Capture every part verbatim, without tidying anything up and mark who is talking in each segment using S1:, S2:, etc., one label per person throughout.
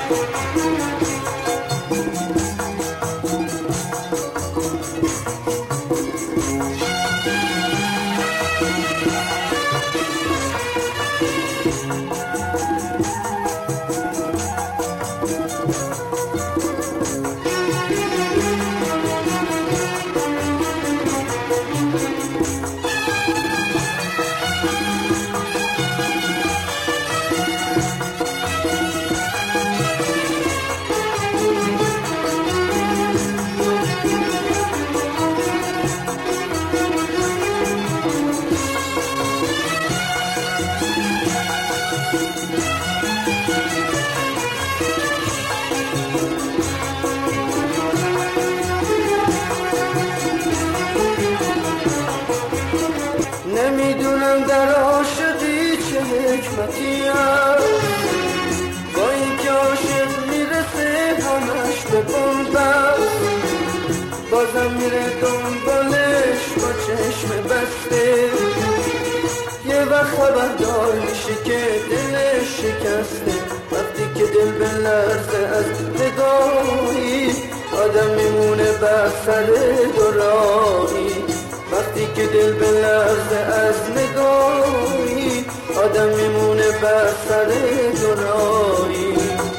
S1: نمیدونم در عاشقی چه حکمتی هست، با اینکه عاشق میرسه همش به بنبست، بازم میره دنبالش با چشم بسته. یه وقت خبردار میشه که دلش شکسته، وقتی که دل به لرزه از نگاهی آدم میمونه بر سر دوراهی. وقتی که دل به لرزه از نگاهی آدم میمونه بر سر دوراهی.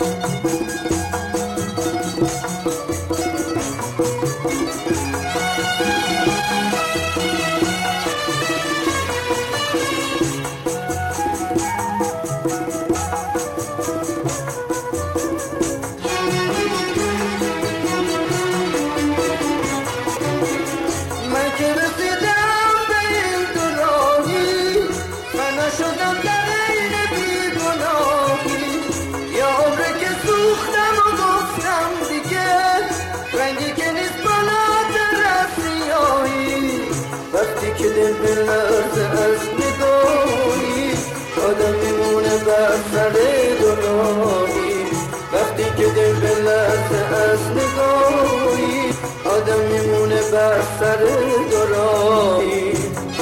S1: وقتی که دل به لرزه از نگاهی آدم میمونه بر سر دوراهی. وقتی که دل به لرزه از نگاهی آدم میمونه بر سر دوراهی.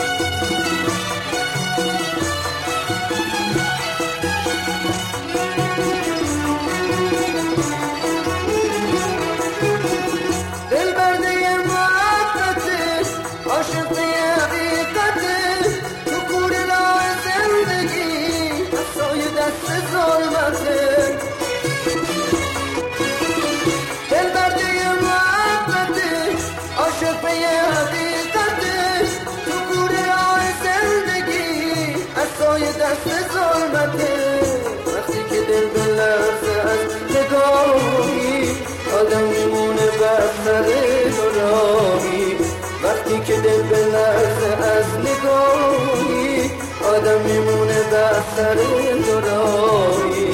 S1: دست ظلمته وقتی که دل به لرزه از نگاهی آدم میمونه بر سر دوراهی. وقتی که دل به لرزه از نگاهی آدم میمونه بر سر دوراهی.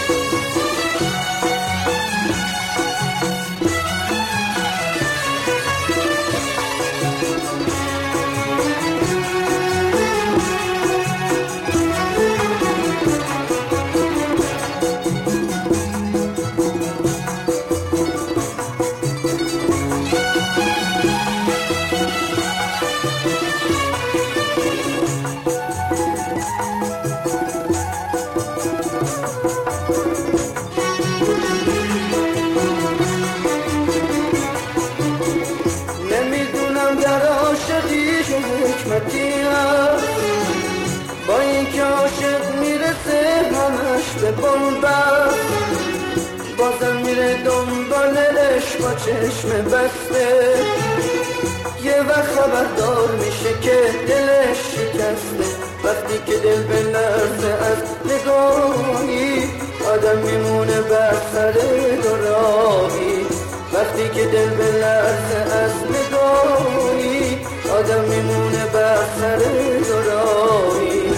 S1: حکمتی هست، با اینکه عاشق میرسه همش به بنبست، بازم میره دنبالش با چشم بسته. یه وقت خبردار میشه که دلش شکسته، وقتی که دل به لرزه از نگاهی آدم میمونه بر سر دوراهی. وقتی که دل به لرزه از نگاهی آدم میمونه بر سر دوراهی.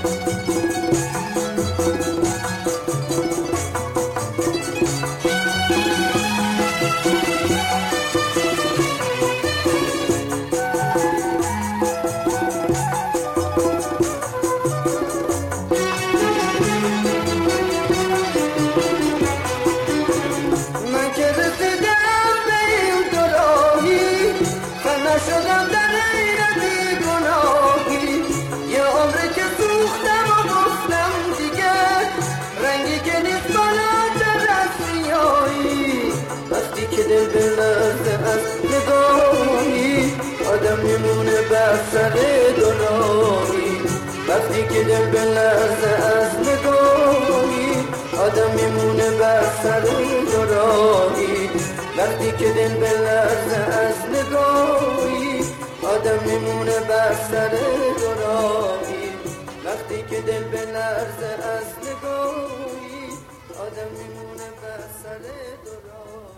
S1: من که رسیدم به این دوراهی فنا شدم در غیرت گناهی. یه عمره که سوختم و گفتم دیگه رنگی که نیست بالاتر از دل بلرزه از نگاهی آدم میمونه بر سر دلایی. وقتی که دل بلرزه از نگاهی آدم میمونه بر سر دلایی. وقتی که دل بلرزه از نگاهی آدم میمونه بر سر دلایی. وقتی که دل بلرزه از نگاهی آدم میمونه بر سر دلایی.